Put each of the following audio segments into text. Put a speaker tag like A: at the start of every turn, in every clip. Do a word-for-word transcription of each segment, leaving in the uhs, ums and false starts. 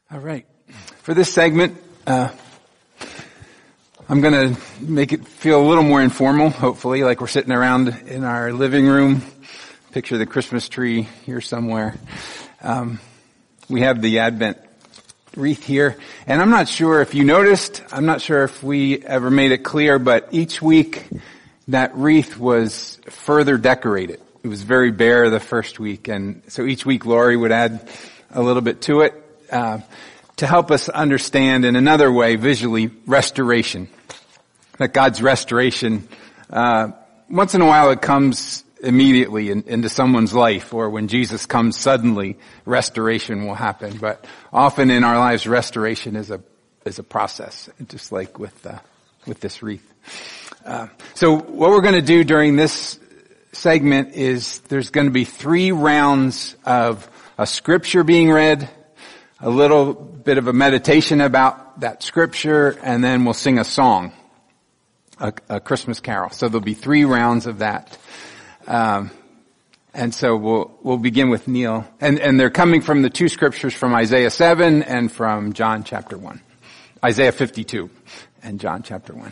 A: All right. For this segment, uh, I'm going to make it feel a little more informal, hopefully, like we're sitting around in our living room. Picture the Christmas tree here somewhere. Um, we have the Advent wreath here. And I'm not sure if you noticed, I'm not sure if we ever made it clear, but each week that wreath was further decorated. It was very bare the first week. And so each week Lori would add a little bit to it. Uh, to help us understand in another way, visually, restoration. That God's restoration, uh, once in a while it comes immediately in, into someone's life, or when Jesus comes suddenly, restoration will happen. But often in our lives, restoration is a, is a process, just like with, uh, with this wreath. Uh, so what we're going to do during this segment is there's going to be three rounds of a scripture being read, a little bit of a meditation about that scripture, and then we'll sing a song, a, a Christmas carol. So there'll be three rounds of that. Um, and so we'll, we'll begin with Neil. And, and they're coming from the two scriptures from Isaiah seven and from John chapter one. Isaiah fifty-two and John chapter one.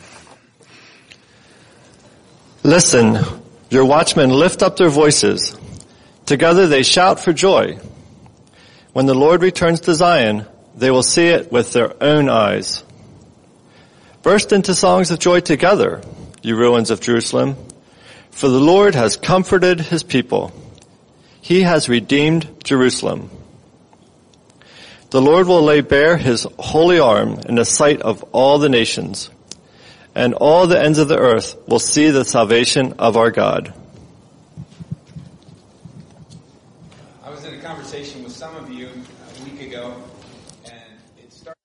B: Listen, your watchmen lift up their voices. Together they shout for joy. When the Lord returns to Zion, they will see it with their own eyes. Burst into songs of joy together, you ruins of Jerusalem, for the Lord has comforted his people. He has redeemed Jerusalem. The Lord will lay bare his holy arm in the sight of all the nations, and all the ends of the earth will see the salvation of our God.
A: I was in a conversation with some of you a week ago, and it started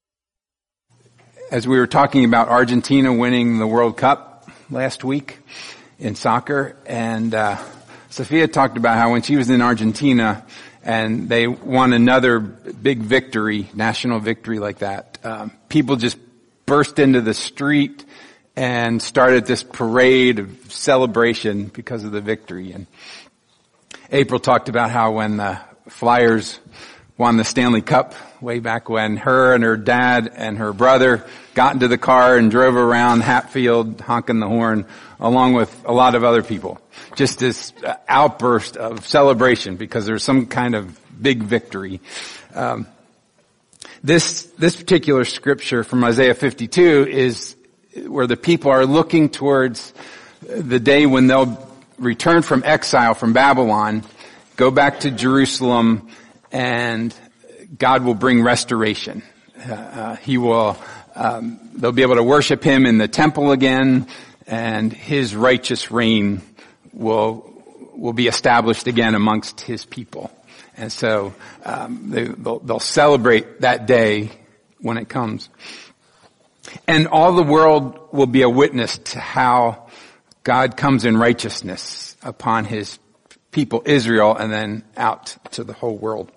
A: as we were talking about Argentina winning the World Cup last week in soccer, and uh Sophia talked about how when she was in Argentina and they won another big victory, national victory like that, um, people just burst into the street and started this parade of celebration because of the victory. And April talked about how when the Flyers won the Stanley Cup way back when, her and her dad and her brother got into the car and drove around Hatfield honking the horn along with a lot of other people. Just this outburst of celebration because there's some kind of big victory. Um, this, this particular scripture from Isaiah fifty-two is where the people are looking towards the day when they'll return from exile from Babylon, go back to Jerusalem, and God will bring restoration. Uh, uh, he will, um, they'll be able to worship him in the temple again, and his righteous reign will, will be established again amongst his people. And so, um, they, they'll, they'll celebrate that day when it comes. And all the world will be a witness to how God comes in righteousness upon his people, Israel, and then out to the whole world.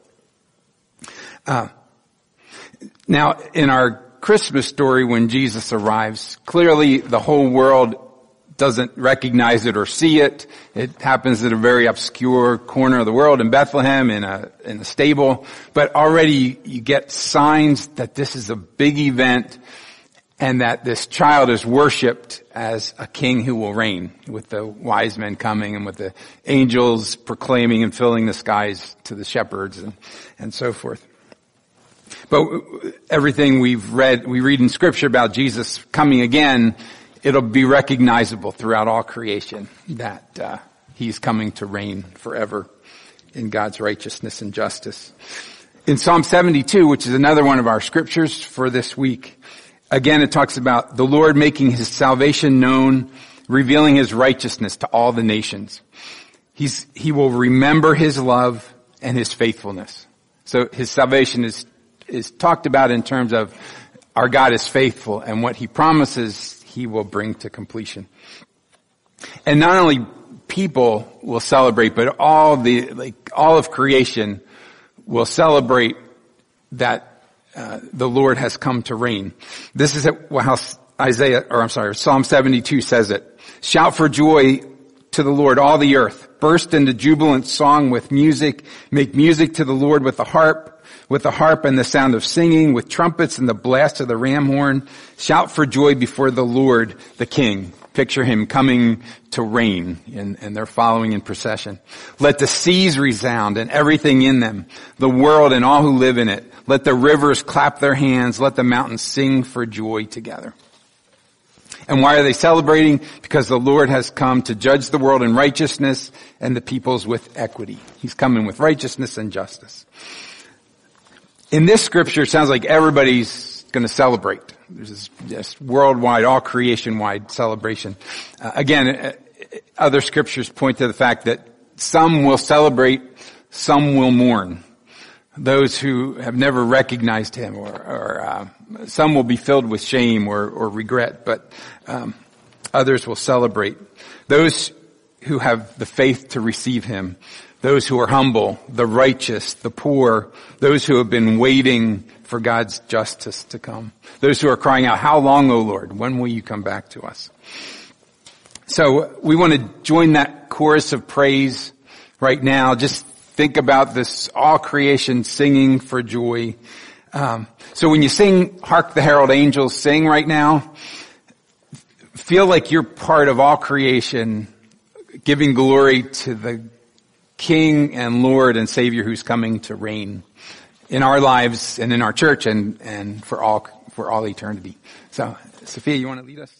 A: Uh, now, in our Christmas story, when Jesus arrives, clearly the whole world doesn't recognize it or see it. It happens at a very obscure corner of the world in Bethlehem, in a in a stable. But already you get signs that this is a big event, and that this child is worshipped as a king who will reign, with the wise men coming and with the angels proclaiming and filling the skies to the shepherds and, and so forth. But everything we've read, we read in Scripture about Jesus coming again, it'll be recognizable throughout all creation that uh, he's coming to reign forever in God's righteousness and justice. In Psalm seventy-two, which is another one of our scriptures for this week, again, it talks about the Lord making his salvation known, revealing his righteousness to all the nations. He's, he will remember his love and his faithfulness. So his salvation is, is talked about in terms of our God is faithful, and what he promises he will bring to completion. And not only people will celebrate, but all the, like, all of creation will celebrate that Uh, the Lord has come to reign. This is how Isaiah, or I'm sorry, Psalm seventy-two says it. Shout for joy to the Lord, all the earth. Burst into jubilant song with music. Make music to the Lord with the harp, with the harp and the sound of singing, with trumpets and the blast of the ram horn. Shout for joy before the Lord, the King. Picture him coming to reign, and, and they're following in procession. Let the seas resound and everything in them, the world and all who live in it. Let the rivers clap their hands. Let the mountains sing for joy together. And why are they celebrating? Because the Lord has come to judge the world in righteousness and the peoples with equity. He's coming with righteousness and justice. In this scripture, it sounds like everybody's going to celebrate. There's this just worldwide, all creation-wide celebration. Uh, again, uh, other scriptures point to the fact that some will celebrate, some will mourn. Those who have never recognized him, or, or uh, some will be filled with shame or, or regret, but um, others will celebrate. Those who have the faith to receive him, those who are humble, the righteous, the poor, those who have been waiting for God's justice to come, those who are crying out, "How long, O Lord? When will you come back to us?" So we want to join that chorus of praise right now. Just think about this all creation singing for joy. Um, so when you sing "Hark the Herald Angels Sing" right now, feel like you're part of all creation, giving glory to the King and Lord and Savior who's coming to reign in our lives and in our church and, and for all, for all eternity. So, Sophia, you want to lead us?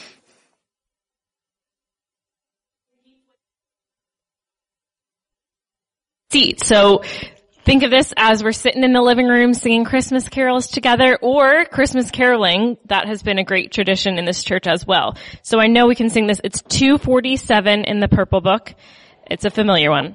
C: Seat. So think of this as we're sitting in the living room singing Christmas carols together, or Christmas caroling. That has been a great tradition in this church as well. So I know we can sing this. It's two forty-seven in the Purple Book. It's a familiar one.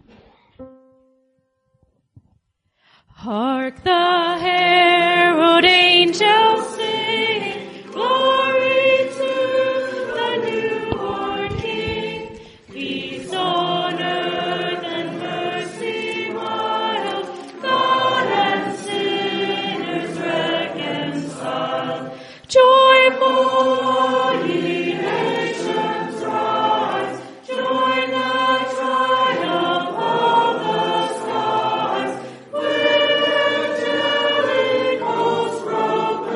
C: Hark the herald angels sing, glory to the newborn King. Peace on earth and mercy mild, God and sinners reconciled. Joyful all ye nations rise, join the triumph of the skies, with angelic hosts proclaim.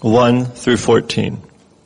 B: one through fourteen.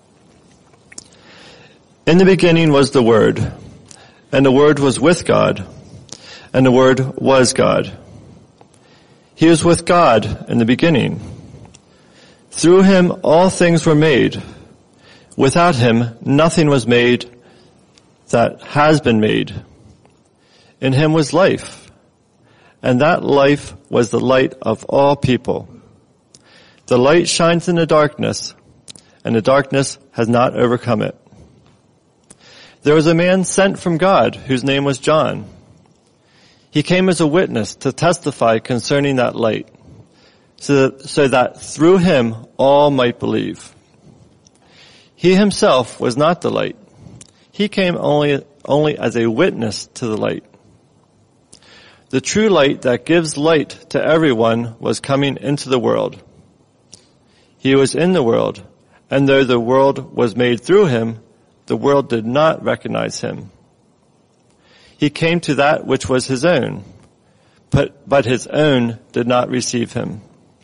B: In the beginning was the Word, and the Word was with God, and the Word was God. He was with God in the beginning. Through him all things were made. Without him nothing was made that has been made. In him was life, and that life was the light of all people. The light shines in the darkness, and the darkness has not overcome it. There was a man sent from God whose name was John. He came as a witness to testify concerning that light, so that, so that through him all might believe. He himself was not the light. He came only, only as a witness to the light. The true light that gives light to everyone was coming into the world. He was in the world, and though the world was made through him, the world did not recognize him. He came to that which was his own, but, but his own did not receive him.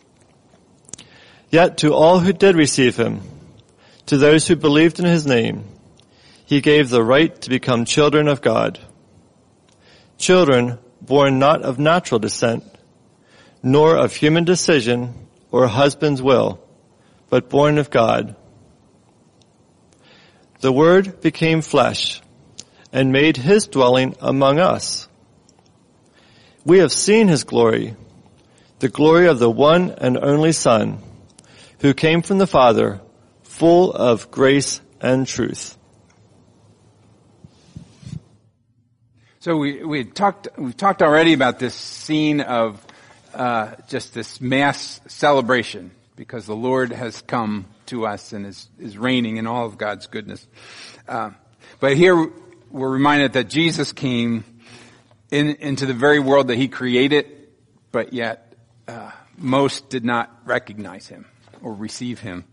B: Yet to all who did receive him, to those who believed in his name, he gave the right to become children of God. Children born not of natural descent, nor of human decision or husband's will, but born of God. The Word became flesh and made his dwelling among us. We have seen his glory, the glory of the one and only Son, who came from the Father, full of grace and truth.
A: So we we talked we've talked already about this scene of uh, just this mass celebration because the Lord has come to us and is is reigning in all of God's goodness. Uh, but here we're reminded that Jesus came in into the very world that he created, but yet uh, most did not recognize him or receive him.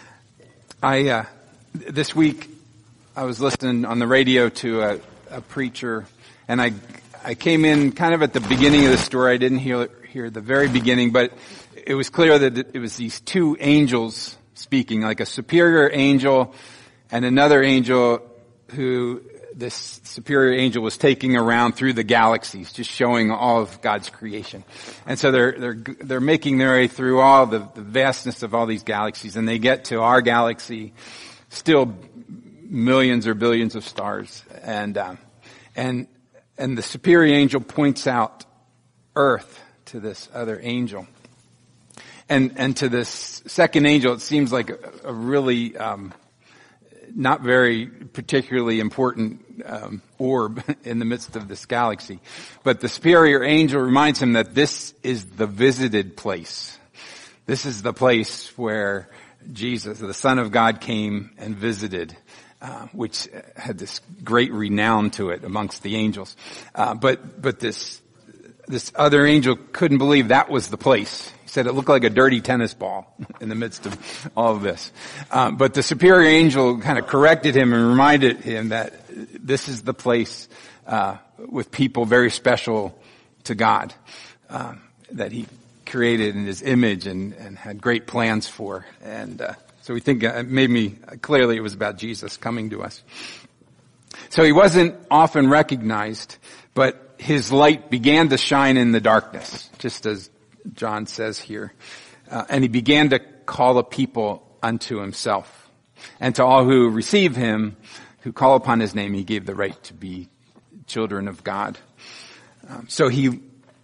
A: I uh, this week I was listening on the radio to a, a preacher. And I, I came in kind of at the beginning of the story. I didn't hear, hear the very beginning, but it was clear that it was these two angels speaking, like a superior angel and another angel who this superior angel was taking around through the galaxies, just showing all of God's creation. And so they're, they're, they're making their way through all the, the vastness of all these galaxies, and they get to our galaxy, still millions or billions of stars. And, um, and, And the superior angel points out Earth to this other angel. And, and to this second angel, it seems like a, a really, um, not very particularly important, um, orb in the midst of this galaxy. But the superior angel reminds him that this is the visited place. This is the place where Jesus, the Son of God, came and visited. Uh, which had this great renown to it amongst the angels. Uh, but, but this, this other angel couldn't believe that was the place. He said it looked like a dirty tennis ball in the midst of all of this. Uh, but the superior angel kind of corrected him and reminded him that this is the place, uh, with people very special to God, uh, that he created in his image and, and had great plans for. And, uh, So we think it made me, clearly it was about Jesus coming to us. So he wasn't often recognized, but his light began to shine in the darkness, just as John says here. Uh, and he began to call a people unto himself. And to all who receive him, who call upon his name, he gave the right to be children of God. Um, so he,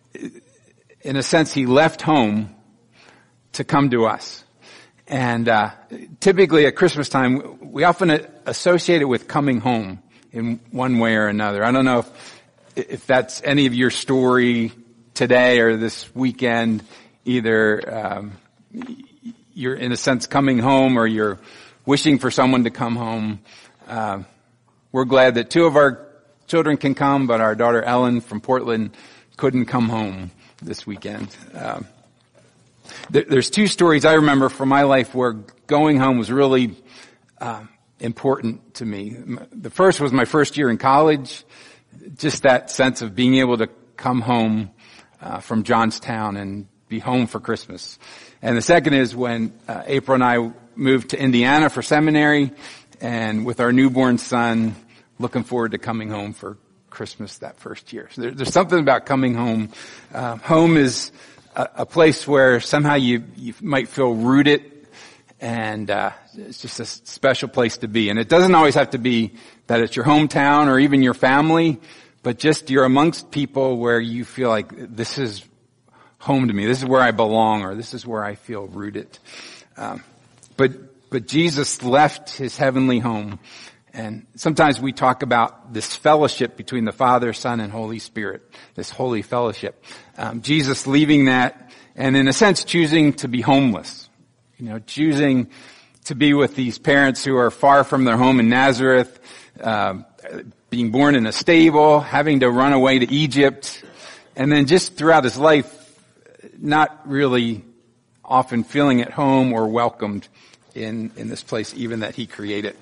A: in a sense, he left home to come to us. And uh typically at Christmas time, we often associate it with coming home in one way or another. I don't know if if that's any of your story today or this weekend. Either um you're in a sense coming home or you're wishing for someone to come home. Uh, we're glad that two of our children can come, but our daughter Ellen from Portland couldn't come home this weekend. Um, There's two stories I remember from my life where going home was really uh, important to me. The first was my first year in college, just that sense of being able to come home uh, from Johnstown and be home for Christmas. And the second is when uh, April and I moved to Indiana for seminary, and with our newborn son, looking forward to coming home for Christmas that first year. So there, there's something about coming home. Uh, home is a, a place where somehow you, you might feel rooted, and uh, it's just a special place to be. And it doesn't always have to be that it's your hometown or even your family, but just you're amongst people where you feel like this is home to me. This is where I belong, or this is where I feel rooted. Um, but but Jesus left his heavenly home. And sometimes we talk about this fellowship between the Father, Son, and Holy Spirit, this holy fellowship. Um, Jesus leaving that, and in a sense choosing to be homeless. You know, choosing to be with these parents who are far from their home in Nazareth, uh, being born in a stable, having to run away to Egypt, and then just throughout his life, not really often feeling at home or welcomed in, in this place even that he created.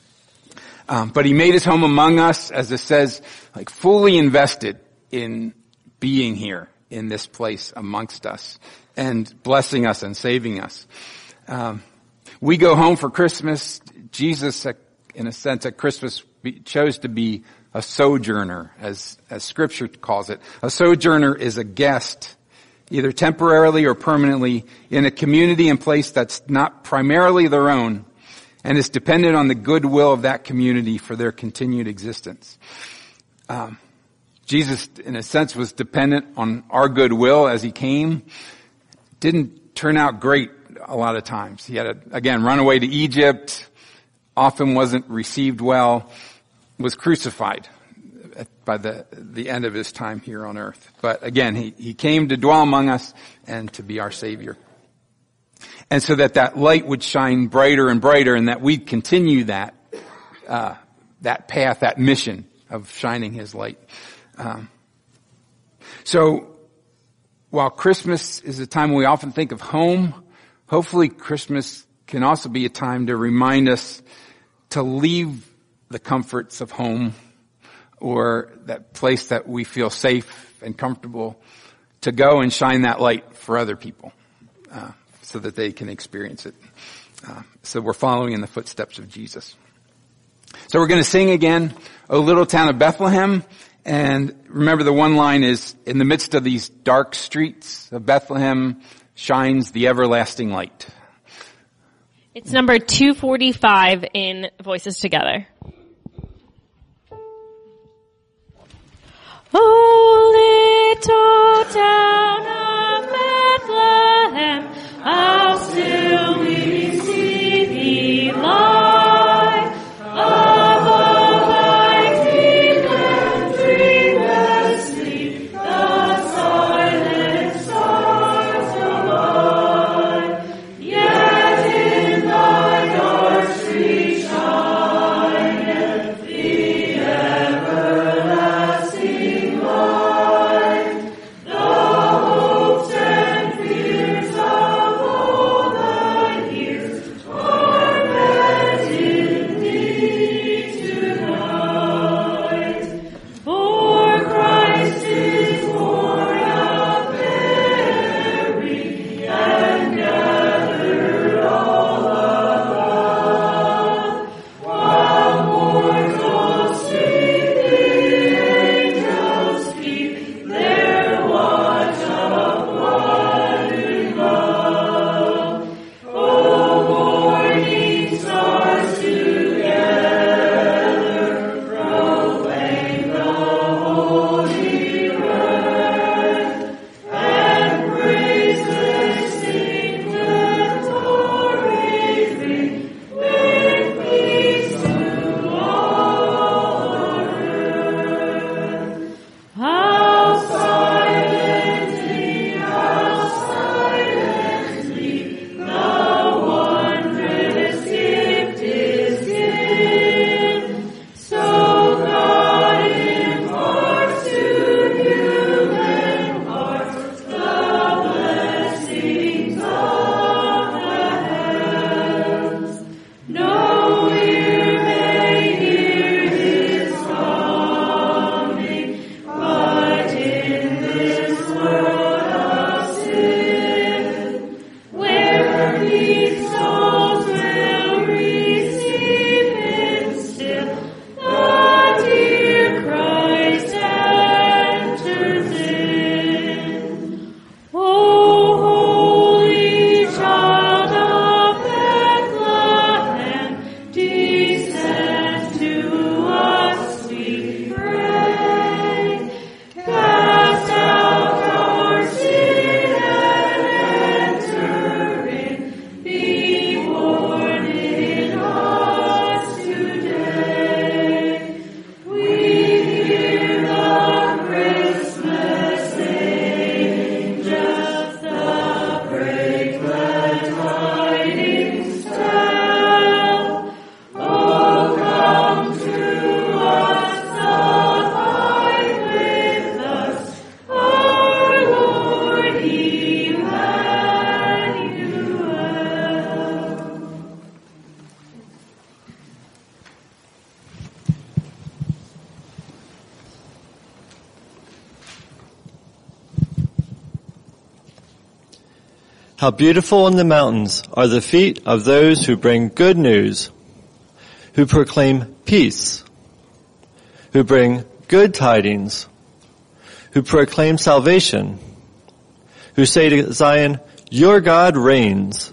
A: Um, but he made his home among us, as it says, like fully invested in being here in this place amongst us and blessing us and saving us. Um, we go home for Christmas. Jesus, in a sense, at Christmas chose to be a sojourner, as, as Scripture calls it. A sojourner is a guest, either temporarily or permanently, in a community and place that's not primarily their own, and is dependent on the goodwill of that community for their continued existence. Um, Jesus, in a sense, was dependent on our goodwill as he came. Didn't turn out great a lot of times. He had to, again, run away to Egypt, often wasn't received well, was crucified by the, the end of his time here on earth. But again, he, he came to dwell among us and to be our Savior. And so that that light would shine brighter and brighter, and that we'd continue that, uh, that path, that mission of shining his light. Um, so while Christmas is a time we often think of home, hopefully Christmas can also be a time to remind us to leave the comforts of home or that place that we feel safe and comfortable, to go and shine that light for other people. Uh, so that they can experience it. Uh, so we're following in the footsteps of Jesus. So we're going to sing again, O Little Town of Bethlehem. And remember, the one line is, in the midst of these dark streets of Bethlehem shines the everlasting light.
C: It's number two forty-five in Voices Together. O little town of Bethlehem, how still we see thee lie, above thy deep and dreamless sleep, the silent stars abide. Yet in thy dark street shine
B: How beautiful in the mountains are the feet of those who bring good news, who proclaim peace, who bring good tidings, who proclaim salvation, who say to Zion, your God reigns.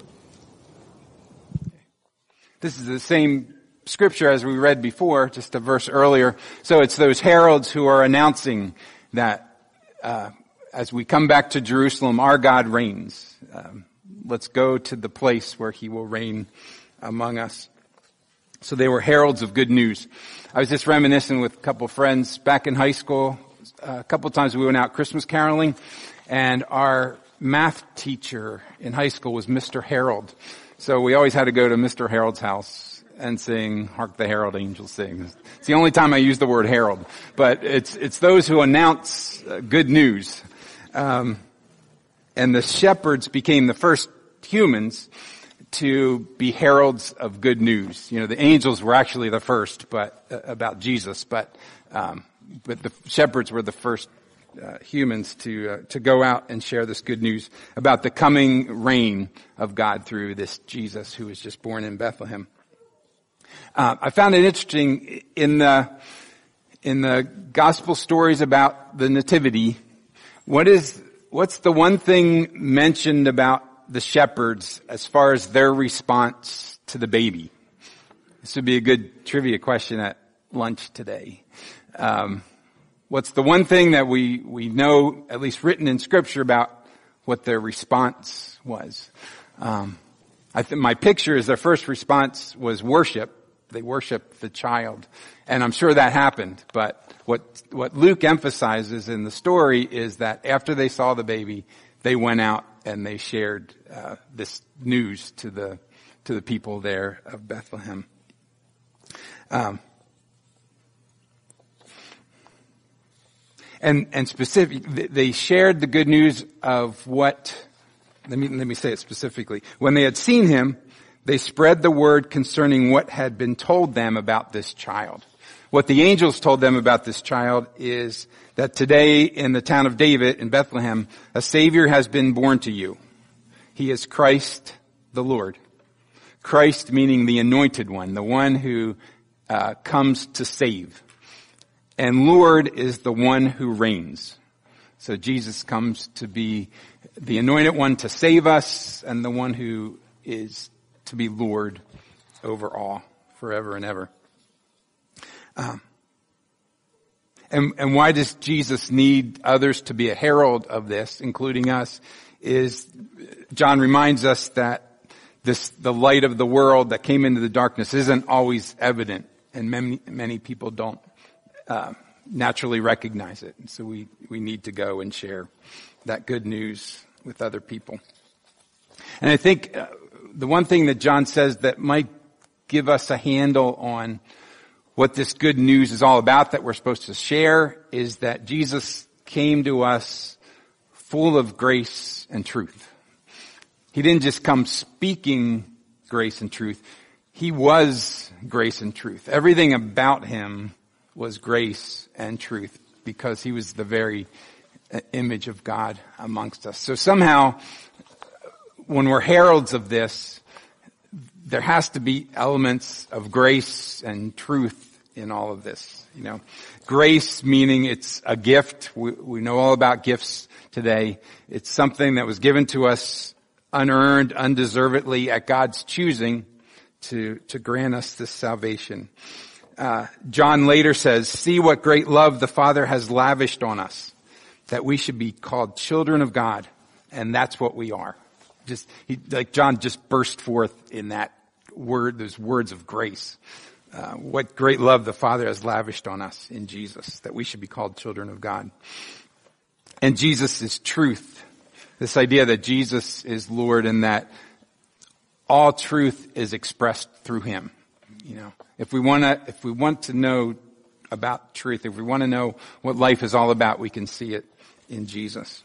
A: This is the same scripture as we read before, just a verse earlier. So it's those heralds who are announcing that uh, as we come back to Jerusalem, our God reigns. Um, let's go to the place where he will reign among us. So they were heralds of good news. I was just reminiscing with a couple of friends back in high school. Uh, a couple of times we went out Christmas caroling, and our math teacher in high school was Mister Harold. So we always had to go to Mister Harold's house and sing Hark the Herald Angels Sing. It's the only time I use the word herald, but it's it's those who announce uh, good news. Um, and the shepherds became the first humans to be heralds of good news. You know, the angels were actually the first, but uh, about Jesus, but um, but the shepherds were the first uh, humans to uh, to go out and share this good news about the coming reign of God through this Jesus who was just born in Bethlehem. Uh, I found it interesting in the in the gospel stories about the nativity. What is what's the one thing mentioned about the shepherds as far as their response to the baby? This would be a good trivia question at lunch today. Um, what's the one thing that we we know, at least written in Scripture, about what their response was? Um, I think my picture is their first response was worship. They worshiped the child, and I'm sure that happened. But what what Luke emphasizes in the story is that after they saw the baby, they went out and they shared uh, this news to the to the people there of Bethlehem. Um, and and specific, they shared the good news of what. Let me let me say it specifically. When they had seen him, they spread the word concerning what had been told them about this child. What the angels told them about this child is that today in the town of David in Bethlehem, a Savior has been born to you. He is Christ the Lord. Christ meaning the anointed one, the one who uh, comes to save. And Lord is the one who reigns. So Jesus comes to be the anointed one to save us, and the one who is to be Lord over all forever and ever. Um, and, and why does Jesus need others to be a herald of this, including us? Is John reminds us that this the light of the world that came into the darkness isn't always evident, and many many people don't uh, naturally recognize it. And so we we need to go and share that good news with other people. And I think uh, the one thing that John says that might give us a handle on what this good news is all about that we're supposed to share is that Jesus came to us full of grace and truth. He didn't just come speaking grace and truth. He was grace and truth. Everything about him was grace and truth because he was the very image of God amongst us. So somehow, when we're heralds of this, there has to be elements of grace and truth in all of this. You know, grace meaning it's a gift. We, we know all about gifts today. It's something that was given to us unearned, undeservedly at God's choosing to, to grant us this salvation. Uh, John later says, "See what great love the Father has lavished on us, that we should be called children of God." And that's what we are. Just, he, like John just burst forth in that word, those words of grace. Uh, what great love the Father has lavished on us in Jesus, that we should be called children of God. And Jesus is truth. This idea that Jesus is Lord and that all truth is expressed through him. You know, if we want to, if we want to know about truth, if we want to know what life is all about, we can see it in Jesus.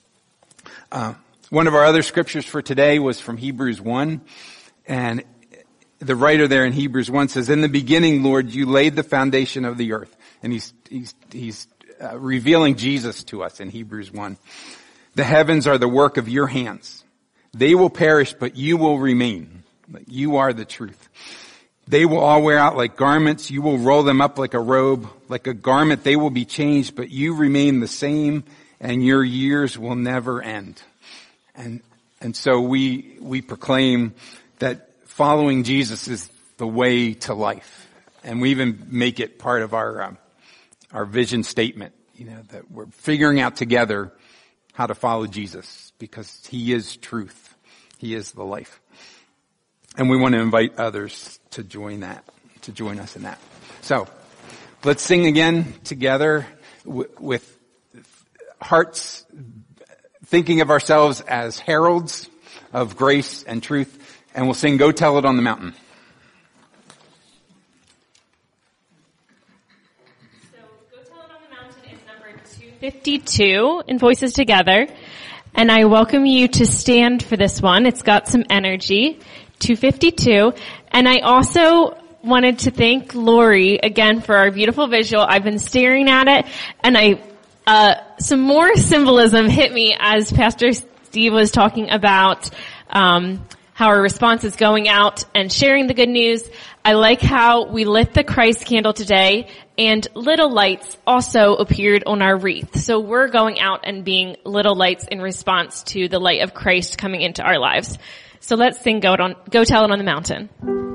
A: Uh, one of our other scriptures for today was from Hebrews one, and the writer there in Hebrews one says, "In the beginning, Lord, you laid the foundation of the earth." And he's, he's, he's uh, revealing Jesus to us in Hebrews one. "The heavens are the work of your hands. They will perish, but you will remain. You are the truth. They will all wear out like garments. You will roll them up like a robe. Like a garment, they will be changed, but you remain the same, and your years will never end. And, and so we, we proclaim that following Jesus is the way to life. And we even make it part of our, um, our vision statement, you know, that we're figuring out together how to follow Jesus because he is truth. He is the life. And we want to invite others to join that, to join us in that. So let's sing again together w- with hearts thinking of ourselves as heralds of grace and truth. And we'll sing Go Tell It on the Mountain.
C: So Go Tell It on the Mountain is number two fifty-two in Voices Together. And I welcome you to stand for this one. It's got some energy. two fifty-two. And I also wanted to thank Lori again for our beautiful visual. I've been staring at it, and I uh some more symbolism hit me as Pastor Steve was talking about um how our response is going out and sharing the good news. I like how we lit the Christ candle today, and little lights also appeared on our wreath. So we're going out and being little lights in response to the light of Christ coming into our lives. So let's sing Go, on, Go Tell It on the Mountain.